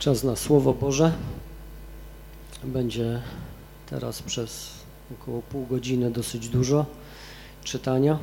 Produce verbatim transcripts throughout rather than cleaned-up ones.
Czas na Słowo Boże. Będzie teraz przez około pół godziny dosyć dużo czytania.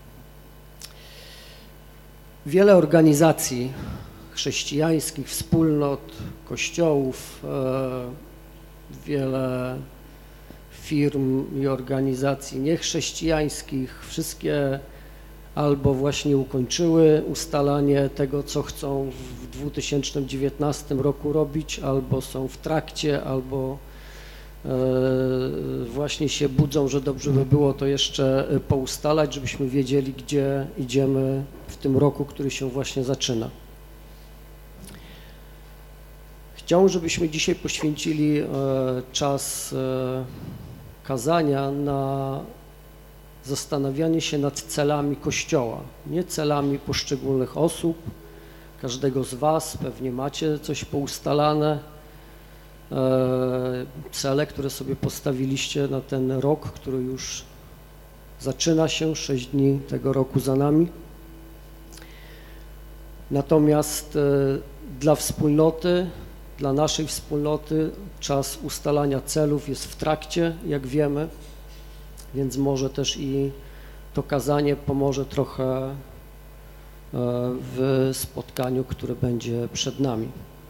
Wiele organizacji chrześcijańskich, wspólnot, kościołów, e, wiele firm i organizacji niechrześcijańskich, wszystkie albo właśnie ukończyły ustalanie tego, co chcą w dwa tysiące dziewiętnastym roku robić, albo są w trakcie, albo e, właśnie się budzą, że dobrze by było to jeszcze poustalać, żebyśmy wiedzieli, gdzie idziemy w tym roku, który się właśnie zaczyna. Chciałbym, żebyśmy dzisiaj poświęcili e, czas e, kazania na zastanawianie się nad celami Kościoła, nie celami poszczególnych osób, każdego z was, pewnie macie coś poustalane, e, cele, które sobie postawiliście na ten rok, który już zaczyna się, sześć dni tego roku za nami. Natomiast e, dla wspólnoty, dla naszej wspólnoty czas ustalania celów jest w trakcie, jak wiemy, więc może też i to kazanie pomoże trochę w spotkaniu, które będzie przed nami.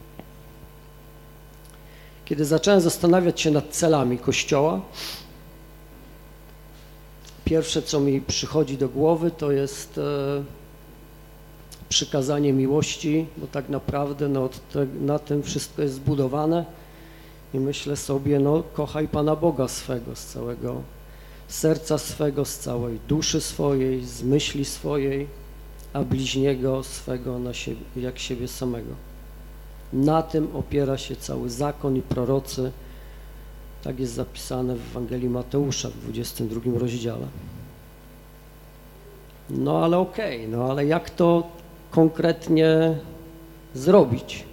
Kiedy zacząłem zastanawiać się nad celami Kościoła, pierwsze, co mi przychodzi do głowy, to jest przykazanie miłości, bo tak naprawdę no, te, na tym wszystko jest zbudowane i myślę sobie, no kochaj Pana Boga swego z całego serca swego, z całej duszy swojej, z myśli swojej, a bliźniego swego na siebie, jak siebie samego. Na tym opiera się cały zakon i prorocy. Tak jest zapisane w Ewangelii Mateusza w dwudziestym drugim rozdziale. No ale okej, okay, no ale jak to konkretnie zrobić?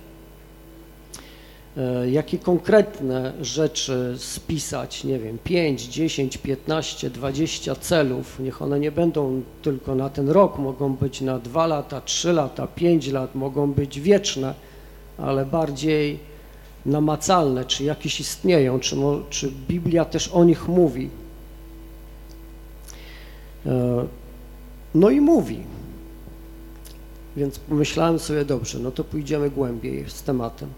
Jakie konkretne rzeczy spisać, nie wiem, pięć, dziesięć, piętnaście, dwadzieścia celów, niech one nie będą tylko na ten rok, mogą być na dwa lata, trzy lata, pięć lat, mogą być wieczne, ale bardziej namacalne, czy jakieś istnieją, czy, czy Biblia też o nich mówi. No i mówi, więc pomyślałem sobie, dobrze, no to pójdziemy głębiej z tematem.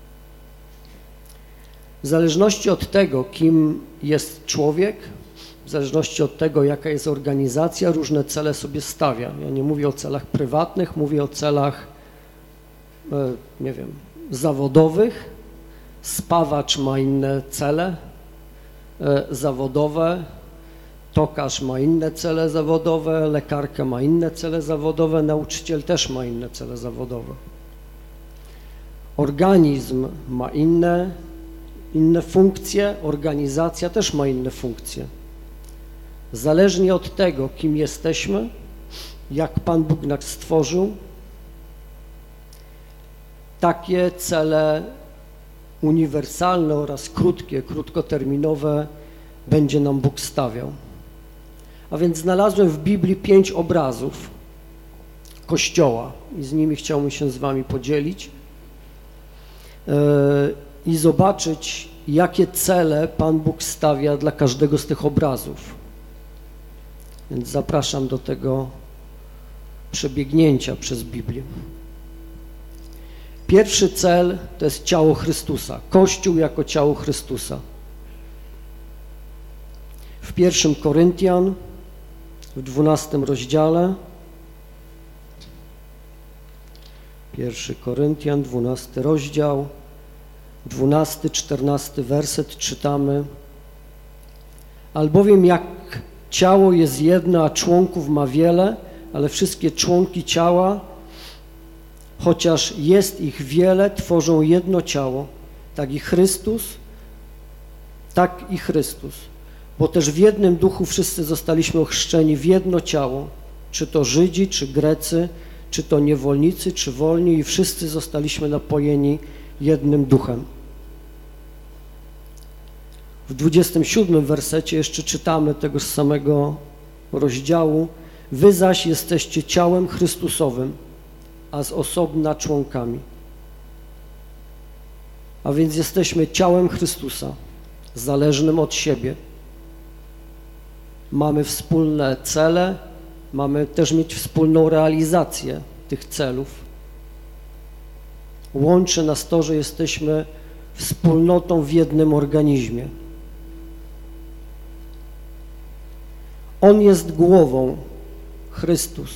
W zależności od tego, kim jest człowiek, w zależności od tego, jaka jest organizacja, różne cele sobie stawia. Ja nie mówię o celach prywatnych, mówię o celach, nie wiem, zawodowych. Spawacz ma inne cele zawodowe, tokarz ma inne cele zawodowe, lekarka ma inne cele zawodowe, nauczyciel też ma inne cele zawodowe. Organizm ma inne inne funkcje, organizacja też ma inne funkcje. Zależnie od tego, kim jesteśmy, jak Pan Bóg nas stworzył, takie cele uniwersalne oraz krótkie, krótkoterminowe będzie nam Bóg stawiał. A więc znalazłem w Biblii pięć obrazów Kościoła i z nimi chciałbym się z wami podzielić i zobaczyć, jakie cele Pan Bóg stawia dla każdego z tych obrazów. Więc zapraszam do tego przebiegnięcia przez Biblię. Pierwszy cel to jest ciało Chrystusa, Kościół jako ciało Chrystusa. W pierwszym Koryntian, w dwunastym rozdziale, pierwszy Koryntian, dwunasty rozdział, dwunasty, czternasty werset czytamy. Albowiem jak ciało jest jedno, a członków ma wiele, ale wszystkie członki ciała, chociaż jest ich wiele, tworzą jedno ciało, tak i Chrystus, tak i Chrystus. Bo też w jednym duchu wszyscy zostaliśmy ochrzczeni w jedno ciało, czy to Żydzi, czy Grecy, czy to niewolnicy, czy wolni, i wszyscy zostaliśmy napojeni jednym duchem. W dwudziestym siódmym wersecie jeszcze czytamy tego samego rozdziału. Wy zaś jesteście ciałem Chrystusowym, a z osobna członkami. A więc jesteśmy ciałem Chrystusa, zależnym od siebie. Mamy wspólne cele, mamy też mieć wspólną realizację tych celów. Łączy nas to, że jesteśmy wspólnotą w jednym organizmie. On jest głową, Chrystus,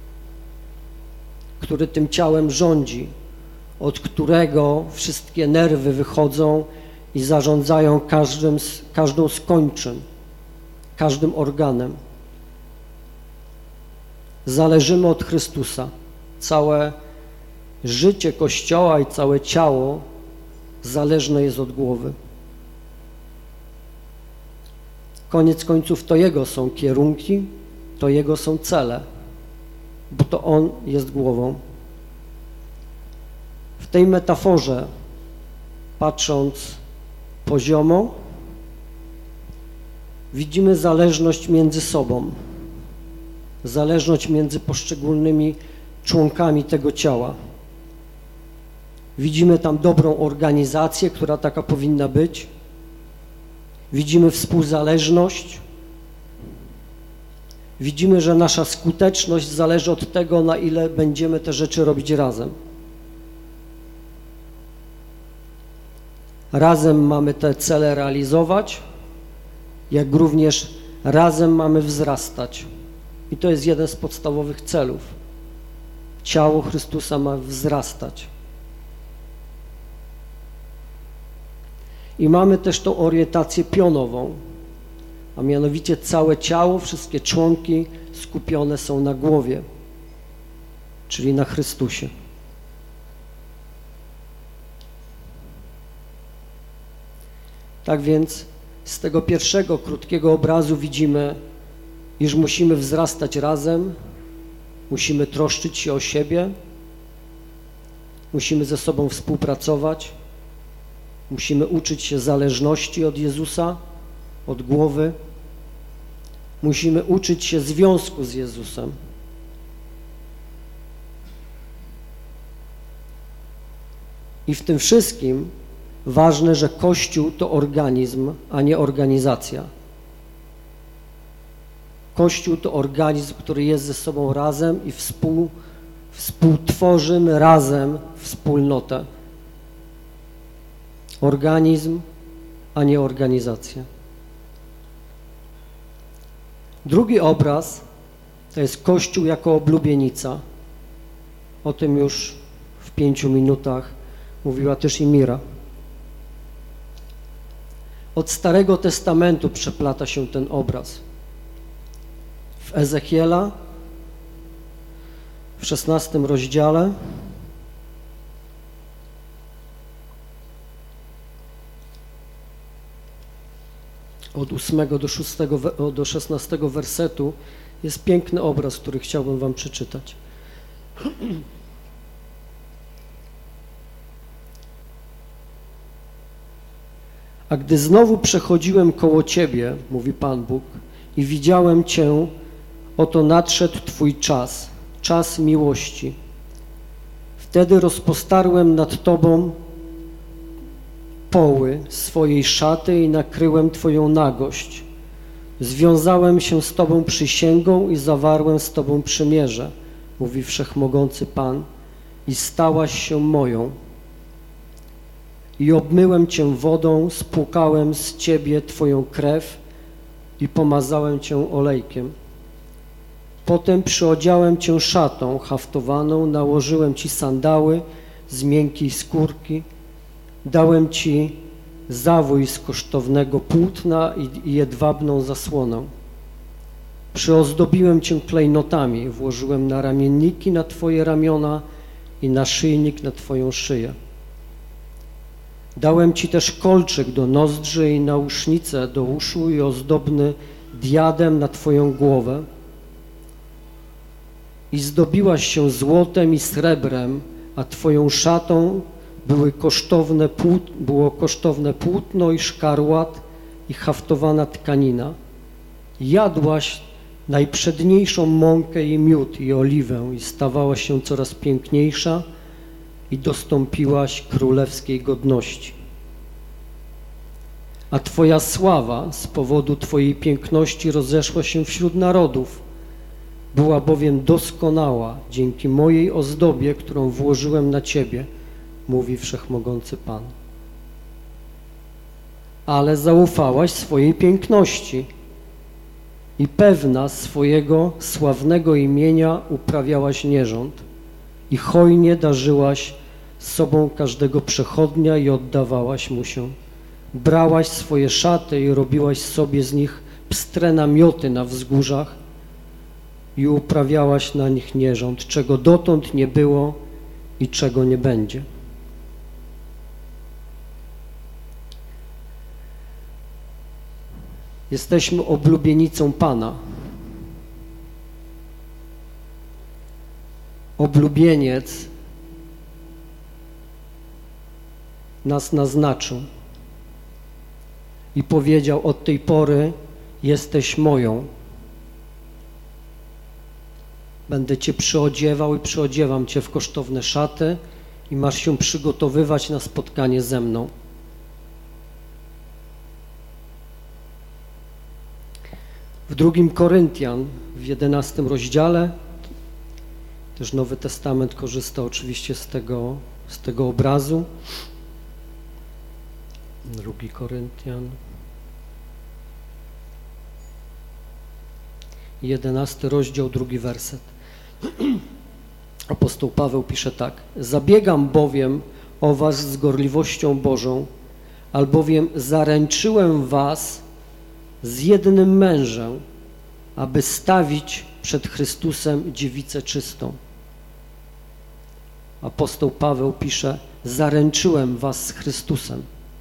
który tym ciałem rządzi, od którego wszystkie nerwy wychodzą i zarządzają każdym, każdą z kończyn, każdym organem. Zależymy od Chrystusa. Całe życie Kościoła i całe ciało zależne jest od głowy. Koniec końców to Jego są kierunki, to Jego są cele, bo to On jest głową. W tej metaforze, patrząc poziomo, widzimy zależność między sobą, zależność między poszczególnymi członkami tego ciała. Widzimy tam dobrą organizację, która taka powinna być. Widzimy współzależność. Widzimy, że nasza skuteczność zależy od tego, na ile będziemy te rzeczy robić razem. Razem mamy te cele realizować, jak również razem mamy wzrastać. I to jest jeden z podstawowych celów. Ciało Chrystusa ma wzrastać. I mamy też tą orientację pionową, a mianowicie całe ciało, wszystkie członki skupione są na głowie, czyli na Chrystusie. Tak więc z tego pierwszego, krótkiego obrazu widzimy, iż musimy wzrastać razem, musimy troszczyć się o siebie, musimy ze sobą współpracować, musimy uczyć się zależności od Jezusa, od głowy, musimy uczyć się związku z Jezusem. I w tym wszystkim ważne, że Kościół to organizm, a nie organizacja. Kościół to organizm, który jest ze sobą razem i współ, współtworzymy razem wspólnotę. Organizm, a nie organizacja. Drugi obraz to jest Kościół jako oblubienica. O tym już w pięciu minutach mówiła też i Mira. Od Starego Testamentu przeplata się ten obraz. W Ezechiela, w szesnastym rozdziale, od ósmego do szóstego, do szesnastego wersetu jest piękny obraz, który chciałbym wam przeczytać. A gdy znowu przechodziłem koło Ciebie, mówi Pan Bóg, i widziałem Cię, oto nadszedł Twój czas, czas miłości. Wtedy rozpostarłem nad Tobą poły swojej szaty i nakryłem Twoją nagość. Związałem się z Tobą przysięgą i zawarłem z Tobą przymierze, mówi Wszechmogący Pan, i stałaś się moją. I obmyłem Cię wodą, spłukałem z Ciebie Twoją krew i pomazałem Cię olejkiem. Potem przyodziałem Cię szatą haftowaną, nałożyłem Ci sandały z miękkiej skórki, dałem Ci zawój z kosztownego płótna i jedwabną zasłonę. Przyozdobiłem Cię klejnotami, włożyłem na ramienniki na Twoje ramiona i naszyjnik na Twoją szyję. Dałem Ci też kolczyk do nozdrzy i nausznicę do uszu i ozdobny diadem na Twoją głowę. I zdobiłaś się złotem i srebrem, a Twoją szatą były kosztowne płót, było kosztowne płótno i szkarłat i haftowana tkanina. Jadłaś najprzedniejszą mąkę i miód i oliwę i stawałaś się coraz piękniejsza i dostąpiłaś królewskiej godności. a Twoja sława z powodu Twojej piękności rozeszła się wśród narodów. Była bowiem doskonała dzięki mojej ozdobie, którą włożyłem na Ciebie, mówi Wszechmogący Pan. Ale zaufałaś swojej piękności i pewna swojego sławnego imienia uprawiałaś nierząd i hojnie darzyłaś sobą każdego przechodnia i oddawałaś mu się. Brałaś swoje szaty i robiłaś sobie z nich pstre namioty na wzgórzach i uprawiałaś na nich nierząd, czego dotąd nie było i czego nie będzie. Jesteśmy oblubienicą Pana. Oblubieniec nas naznaczył i powiedział: od tej pory jesteś moją. Będę Cię przyodziewał i przyodziewam Cię w kosztowne szaty i masz się przygotowywać na spotkanie ze mną. W drugim Koryntian, w jedenastym rozdziale, też Nowy Testament korzysta oczywiście z tego, z tego obrazu. Drugi Koryntian, jedenasty rozdział, drugi werset. Apostoł Paweł pisze tak: zabiegam bowiem o was z gorliwością Bożą, albowiem zaręczyłem was z jednym mężem, aby stawić przed Chrystusem dziewicę czystą. Apostoł Paweł pisze: zaręczyłem was z Chrystusem.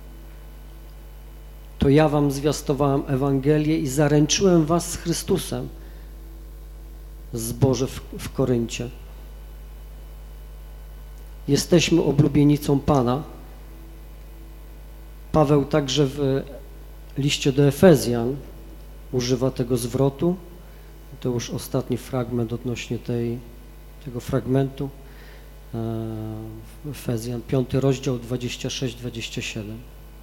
To ja wam zwiastowałem Ewangelię i zaręczyłem was z Chrystusem. Zboże w, w Koryncie. Jesteśmy oblubienicą Pana. Paweł także w liście do Efezjan używa tego zwrotu. To już ostatni fragment odnośnie tej, tego fragmentu. Efezjan, piąty rozdział, dwadzieścia sześć dwadzieścia siedem.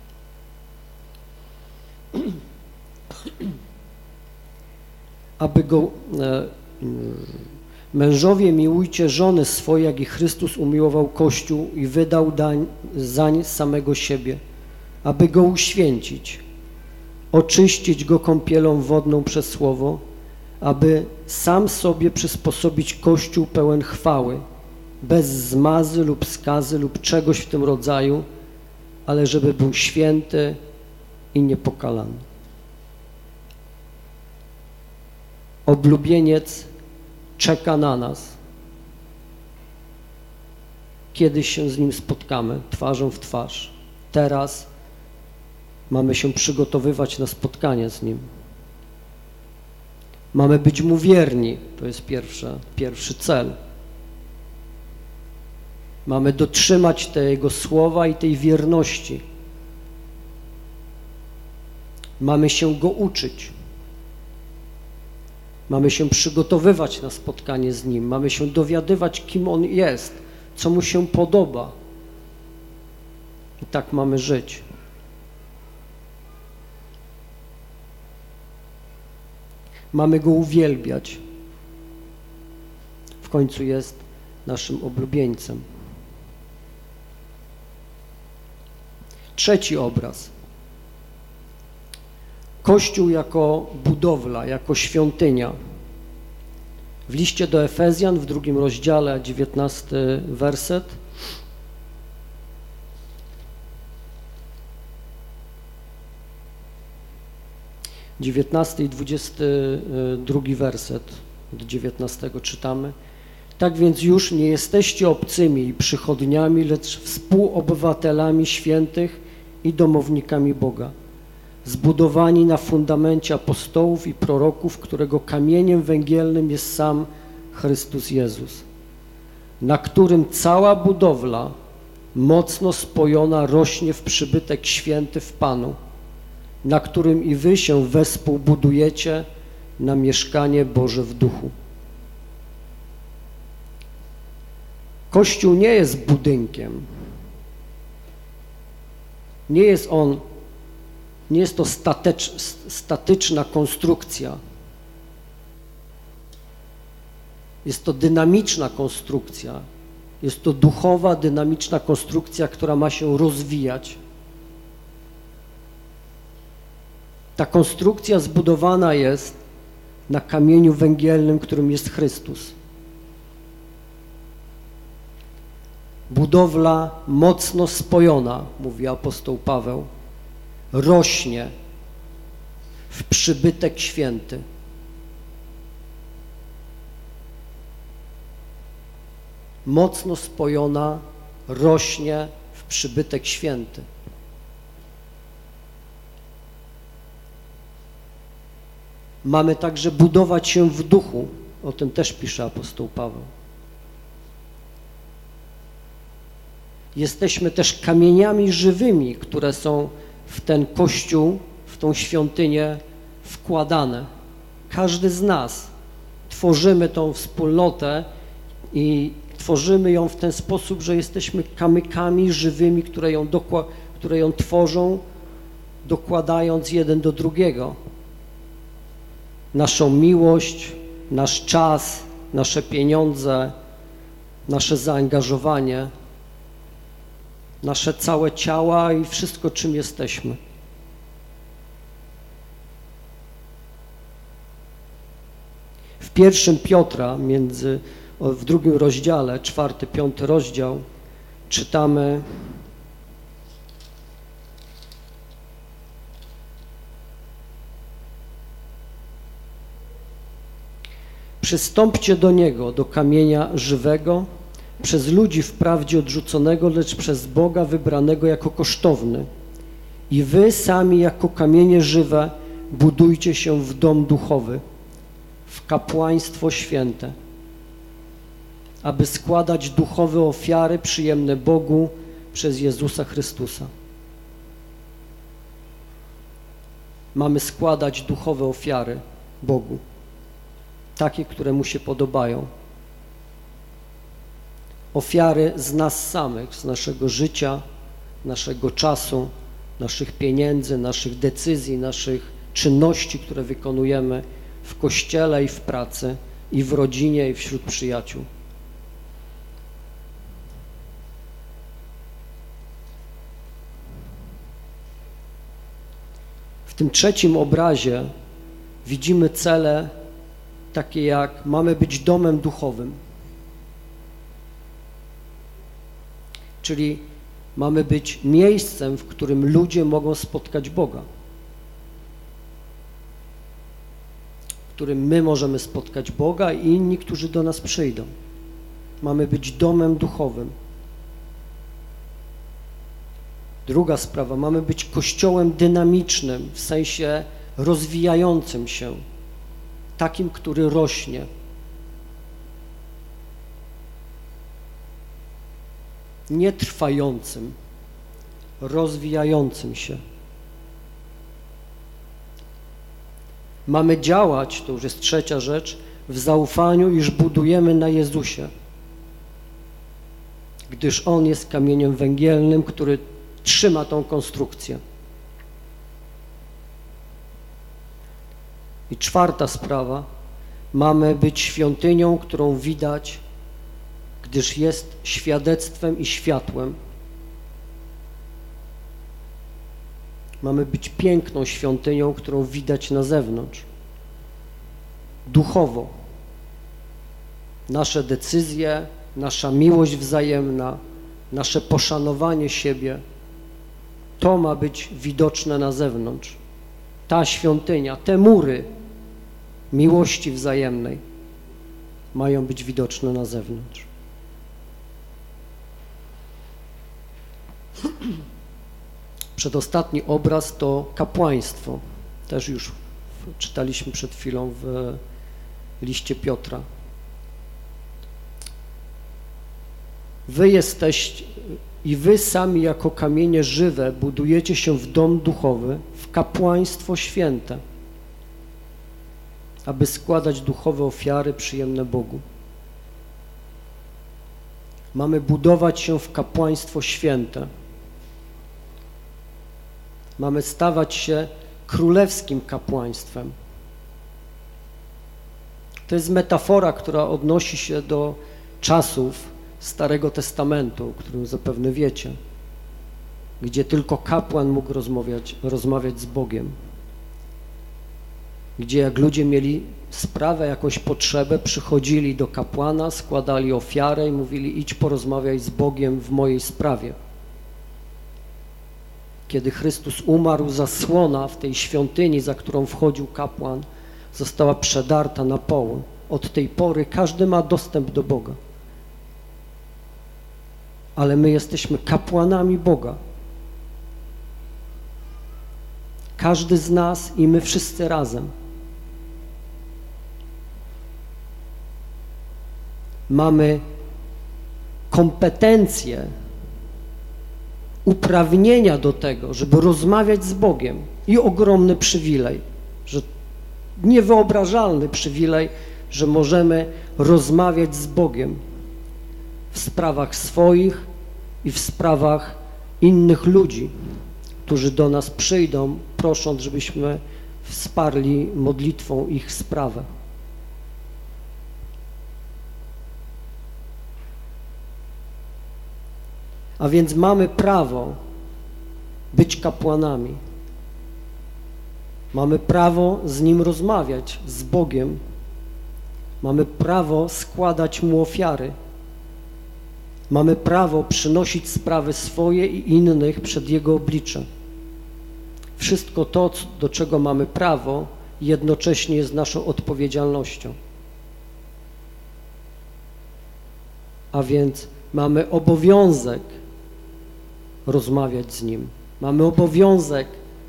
Aby go e, mężowie miłujcie żony swoje, jak i Chrystus umiłował Kościół i wydał dań, zań samego siebie, aby go uświęcić, oczyścić go kąpielą wodną przez słowo, aby sam sobie przysposobić Kościół pełen chwały, bez zmazy lub skazy lub czegoś w tym rodzaju, ale żeby był święty i niepokalany. Oblubieniec czeka na nas. Kiedyś się z nim spotkamy, twarzą w twarz. Teraz mamy się przygotowywać na spotkanie z nim. Mamy być mu wierni, to jest pierwsze, pierwszy cel. Mamy dotrzymać tego słowa i tej wierności. Mamy się go uczyć. Mamy się przygotowywać na spotkanie z nim. Mamy się dowiadywać, kim on jest, co mu się podoba. I tak mamy żyć. Mamy go uwielbiać. W końcu jest naszym oblubieńcem. Trzeci obraz. Kościół jako budowla, jako świątynia. W liście do Efezjan w drugim rozdziale, dziewiętnasty werset. dziewiętnasty i dwudziesty drugi werset od dziewiętnastego czytamy. Tak więc już nie jesteście obcymi i przychodniami, lecz współobywatelami świętych i domownikami Boga, zbudowani na fundamencie apostołów i proroków, którego kamieniem węgielnym jest sam Chrystus Jezus, na którym cała budowla mocno spojona rośnie w przybytek święty w Panu, na którym i wy się wespół budujecie na mieszkanie Boże w duchu. Kościół nie jest budynkiem. Nie jest on nie jest to statecz, statyczna konstrukcja. Jest to dynamiczna konstrukcja. Jest to duchowa, dynamiczna konstrukcja, która ma się rozwijać. Ta konstrukcja zbudowana jest na kamieniu węgielnym, którym jest Chrystus. Budowla mocno spojona, mówi apostoł Paweł, rośnie w przybytek święty. Mocno spojona rośnie w przybytek święty. Mamy także budować się w duchu, o tym też pisze apostoł Paweł. Jesteśmy też kamieniami żywymi, które są w ten kościół, w tą świątynię wkładane. Każdy z nas tworzymy tą wspólnotę i tworzymy ją w ten sposób, że jesteśmy kamykami żywymi, które ją, które ją tworzą, dokładając jeden do drugiego. Naszą miłość, nasz czas, nasze pieniądze, nasze zaangażowanie, nasze całe ciała i wszystko, czym jesteśmy. W pierwszym Piotra, między, w drugim rozdziale, czwarty, piąty rozdział, czytamy: przystąpcie do Niego, do kamienia żywego, przez ludzi wprawdzie odrzuconego, lecz przez Boga wybranego jako kosztowny. I wy sami jako kamienie żywe budujcie się w dom duchowy, w kapłaństwo święte, aby składać duchowe ofiary przyjemne Bogu przez Jezusa Chrystusa. Mamy składać duchowe ofiary Bogu, takie, które Mu się podobają. Ofiary z nas samych, z naszego życia, naszego czasu, naszych pieniędzy, naszych decyzji, naszych czynności, które wykonujemy w kościele i w pracy, i w rodzinie, i wśród przyjaciół. W tym trzecim obrazie widzimy cele takie jak mamy być domem duchowym, czyli mamy być miejscem, w którym ludzie mogą spotkać Boga, w którym my możemy spotkać Boga i inni, którzy do nas przyjdą. Mamy być domem duchowym. Druga sprawa, mamy być kościołem dynamicznym, w sensie rozwijającym się, takim, który rośnie. Nietrwającym, rozwijającym się. Mamy działać, to już jest trzecia rzecz, w zaufaniu, iż budujemy na Jezusie, gdyż On jest kamieniem węgielnym, który trzyma tą konstrukcję. I czwarta sprawa, mamy być świątynią, którą widać, gdyż jest świadectwem i światłem. Mamy być piękną świątynią, którą widać na zewnątrz. Duchowo. Nasze decyzje, nasza miłość wzajemna, nasze poszanowanie siebie, to ma być widoczne na zewnątrz. Ta świątynia, te mury miłości wzajemnej mają być widoczne na zewnątrz. Przedostatni obraz to kapłaństwo. Też już czytaliśmy przed chwilą w liście Piotra. Wy jesteście i wy sami jako kamienie żywe budujecie się w dom duchowy, w kapłaństwo święte, aby składać duchowe ofiary przyjemne Bogu. Mamy budować się w kapłaństwo święte. Mamy stawać się królewskim kapłaństwem. To jest metafora, która odnosi się do czasów Starego Testamentu, o którym zapewne wiecie, gdzie tylko kapłan mógł rozmawiać, rozmawiać z Bogiem, gdzie jak ludzie mieli sprawę, jakąś potrzebę, przychodzili do kapłana, składali ofiarę i mówili: idź porozmawiaj z Bogiem w mojej sprawie. Kiedy Chrystus umarł, zasłona w tej świątyni, za którą wchodził kapłan, została przedarta na pół. Od tej pory każdy ma dostęp do Boga. Ale my jesteśmy kapłanami Boga. Każdy z nas i my wszyscy razem. Mamy kompetencje, uprawnienia do tego, żeby rozmawiać z Bogiem i ogromny przywilej, że niewyobrażalny przywilej, że możemy rozmawiać z Bogiem w sprawach swoich i w sprawach innych ludzi, którzy do nas przyjdą, prosząc, żebyśmy wsparli modlitwą ich sprawę. A więc mamy prawo być kapłanami. Mamy prawo z Nim rozmawiać, z Bogiem. Mamy prawo składać Mu ofiary. Mamy prawo przynosić sprawy swoje i innych przed Jego oblicze. Wszystko to, do czego mamy prawo, jednocześnie jest naszą odpowiedzialnością. A więc mamy obowiązek rozmawiać z Nim. Mamy obowiązek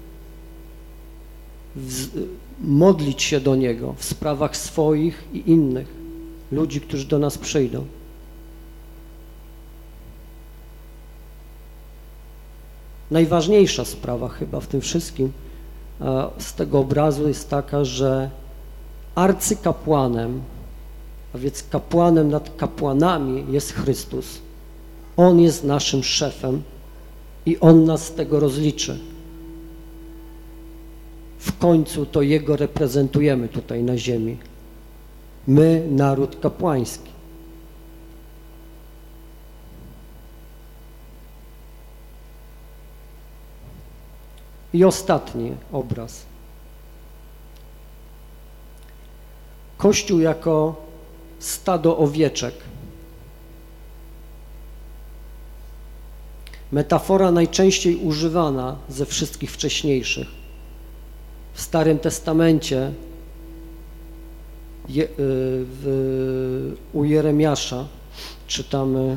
modlić się do Niego w sprawach swoich i innych ludzi, którzy do nas przyjdą. Najważniejsza sprawa chyba w tym wszystkim z tego obrazu jest taka, że arcykapłanem, a więc kapłanem nad kapłanami jest Chrystus. On jest naszym szefem i On nas z tego rozliczy. W końcu to Jego reprezentujemy tutaj na ziemi. My, naród kapłański. I ostatni obraz. Kościół jako stado owieczek. Metafora najczęściej używana ze wszystkich wcześniejszych. W Starym Testamencie je, w, u Jeremiasza czytamy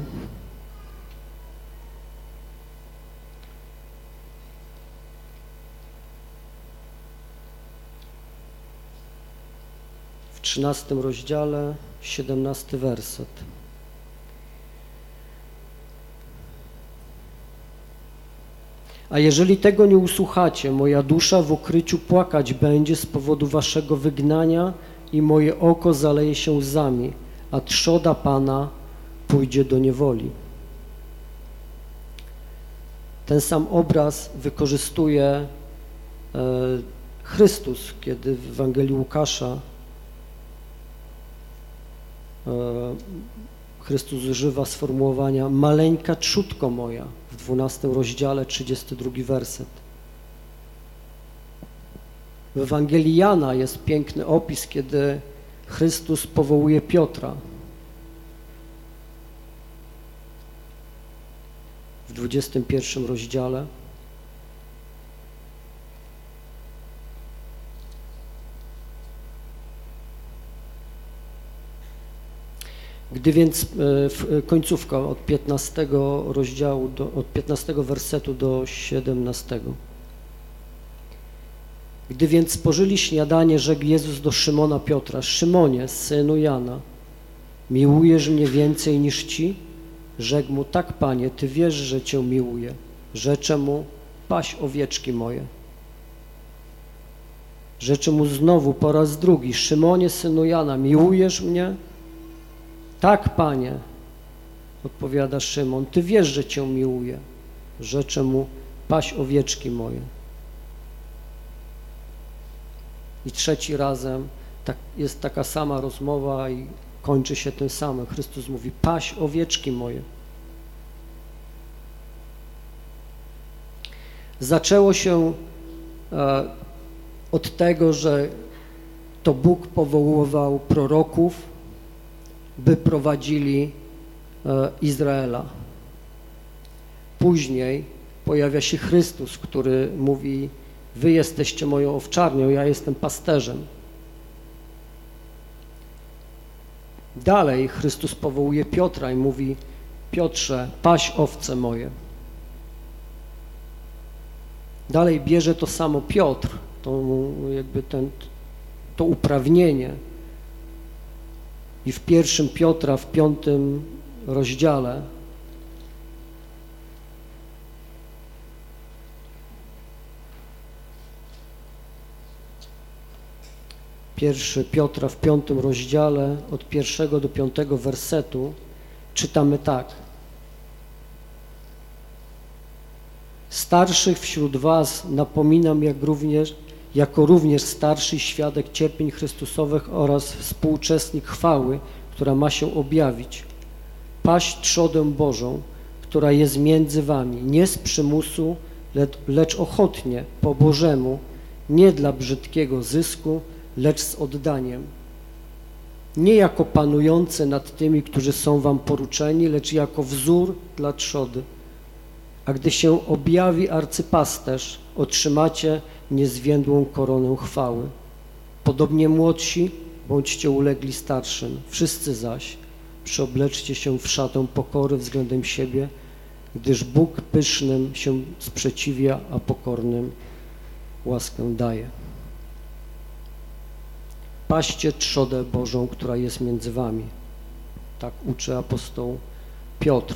w trzynastym rozdziale, siedemnasty werset. A jeżeli tego nie usłuchacie, moja dusza w ukryciu płakać będzie z powodu waszego wygnania i moje oko zaleje się łzami, a trzoda Pana pójdzie do niewoli. Ten sam obraz wykorzystuje e, Chrystus, kiedy w Ewangelii Łukasza e, Chrystus używa sformułowania maleńka trzódko moja w dwunastym rozdziale, trzydziesty drugi werset. W Ewangelii Jana jest piękny opis, kiedy Chrystus powołuje Piotra. W dwudziestym pierwszym rozdziale. Gdy więc, końcówka od piętnastego rozdziału, do, od piętnastego wersetu do siedemnastego. Gdy więc spożyli śniadanie, rzekł Jezus do Szymona Piotra: Szymonie, synu Jana, miłujesz mnie więcej niż ci? Rzekł mu: tak, Panie, Ty wiesz, że Cię miłuję. Rzecze mu: paś owieczki moje. Rzecze mu znowu po raz drugi: Szymonie, synu Jana, miłujesz mnie? Tak, Panie, odpowiada Szymon, Ty wiesz, że Cię miłuję. Rzecze mu: paś owieczki moje. I trzeci razem tak, jest taka sama rozmowa i kończy się tym samym. Chrystus mówi: paś owieczki moje. Zaczęło się e, od tego, że to Bóg powoływał proroków, by prowadzili e, Izraela. Później pojawia się Chrystus, który mówi: wy jesteście moją owczarnią, ja jestem pasterzem. Dalej Chrystus powołuje Piotra i mówi: Piotrze, paś owce moje. Dalej bierze to samo Piotr, to jakby ten, to uprawnienie i w pierwszym Piotra, w piątym rozdziale Pierwszy Piotra w piątym rozdziale od pierwszego do piątego wersetu czytamy tak. Starszych wśród was napominam, jak również, jako również starszy świadek cierpień Chrystusowych oraz współuczestnik chwały, która ma się objawić. Paść trzodę Bożą, która jest między wami, nie z przymusu, lecz ochotnie, po Bożemu, nie dla brzydkiego zysku, lecz z oddaniem. Nie jako panujący nad tymi, którzy są wam poruczeni, lecz jako wzór dla trzody. A gdy się objawi arcypasterz, otrzymacie niezwiędłą koronę chwały. Podobnie młodsi, bądźcie ulegli starszym. Wszyscy zaś przeobleczcie się w szatę pokory względem siebie, gdyż Bóg pysznym się sprzeciwia, a pokornym łaskę daje. Paście trzodę Bożą, która jest między wami. Tak uczy apostoł Piotr.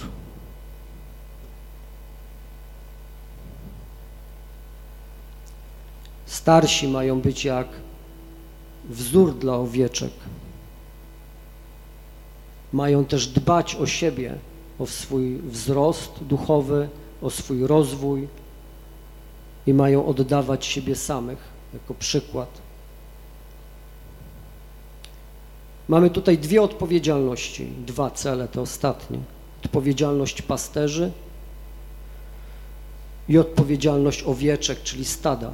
Starsi mają być jak wzór dla owieczek. Mają też dbać o siebie, o swój wzrost duchowy, o swój rozwój i mają oddawać siebie samych jako przykład. Mamy tutaj dwie odpowiedzialności, dwa cele, te ostatnie. Odpowiedzialność pasterzy i odpowiedzialność owieczek, czyli stada.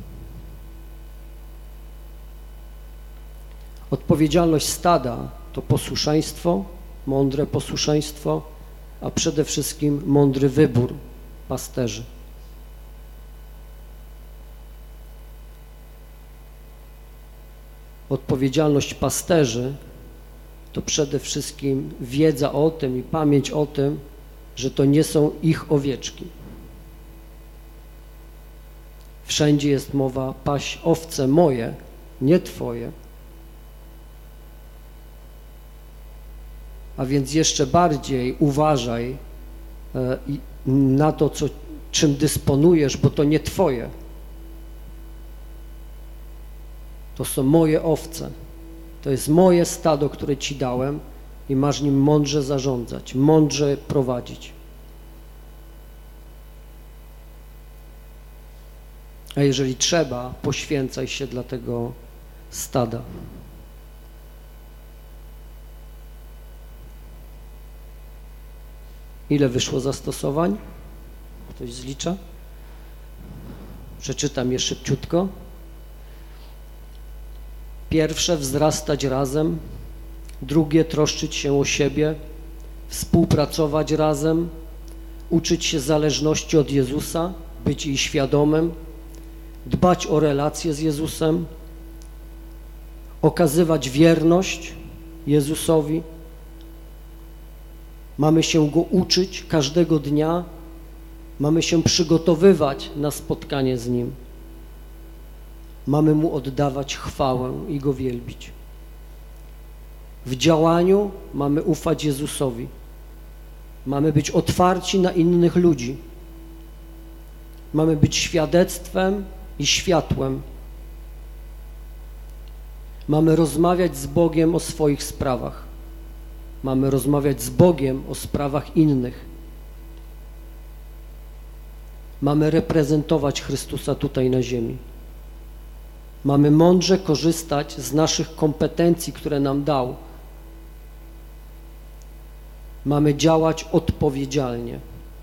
Odpowiedzialność stada to posłuszeństwo, mądre posłuszeństwo, a przede wszystkim mądry wybór pasterzy. Odpowiedzialność pasterzy to przede wszystkim wiedza o tym i pamięć o tym, że to nie są ich owieczki. Wszędzie jest mowa: paś owce moje, nie twoje. A więc jeszcze bardziej uważaj na to, co, czym dysponujesz, bo to nie twoje. To są moje owce. To jest moje stado, które ci dałem i masz nim mądrze zarządzać, mądrze prowadzić. A jeżeli trzeba, poświęcaj się dla tego stada. Ile wyszło zastosowań? Ktoś zlicza? Przeczytam je szybciutko. Pierwsze, wzrastać razem. Drugie, troszczyć się o siebie. Współpracować razem. Uczyć się zależności od Jezusa, być jej świadomym. Dbać o relacje z Jezusem. Okazywać wierność Jezusowi. Mamy się Go uczyć każdego dnia. Mamy się przygotowywać na spotkanie z Nim. Mamy Mu oddawać chwałę i Go wielbić. W działaniu mamy ufać Jezusowi. Mamy być otwarci na innych ludzi. Mamy być świadectwem i światłem. Mamy rozmawiać z Bogiem o swoich sprawach. Mamy rozmawiać z Bogiem o sprawach innych. Mamy reprezentować Chrystusa tutaj na ziemi. Mamy mądrze korzystać z naszych kompetencji, które nam dał. Mamy działać odpowiedzialnie.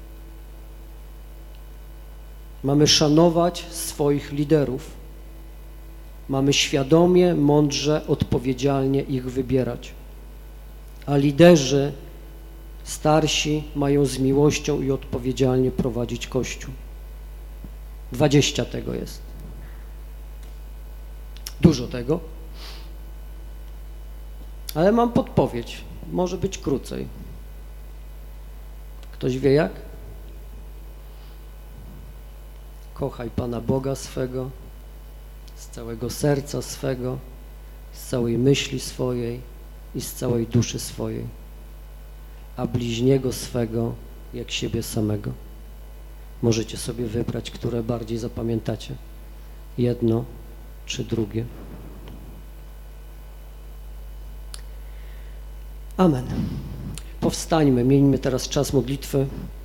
Mamy szanować swoich liderów. Mamy świadomie, mądrze, odpowiedzialnie ich wybierać. A liderzy starsi mają z miłością i odpowiedzialnie prowadzić Kościół. Dwadzieścia tego jest. Dużo tego. Ale mam podpowiedź. Może być krócej. Ktoś wie jak? Kochaj Pana Boga swego z całego serca swego, z całej myśli swojej i z całej duszy swojej, a bliźniego swego jak siebie samego. Możecie sobie wybrać, które bardziej zapamiętacie. Jedno czy drugie. Amen. Powstańmy, miejmy teraz czas modlitwy.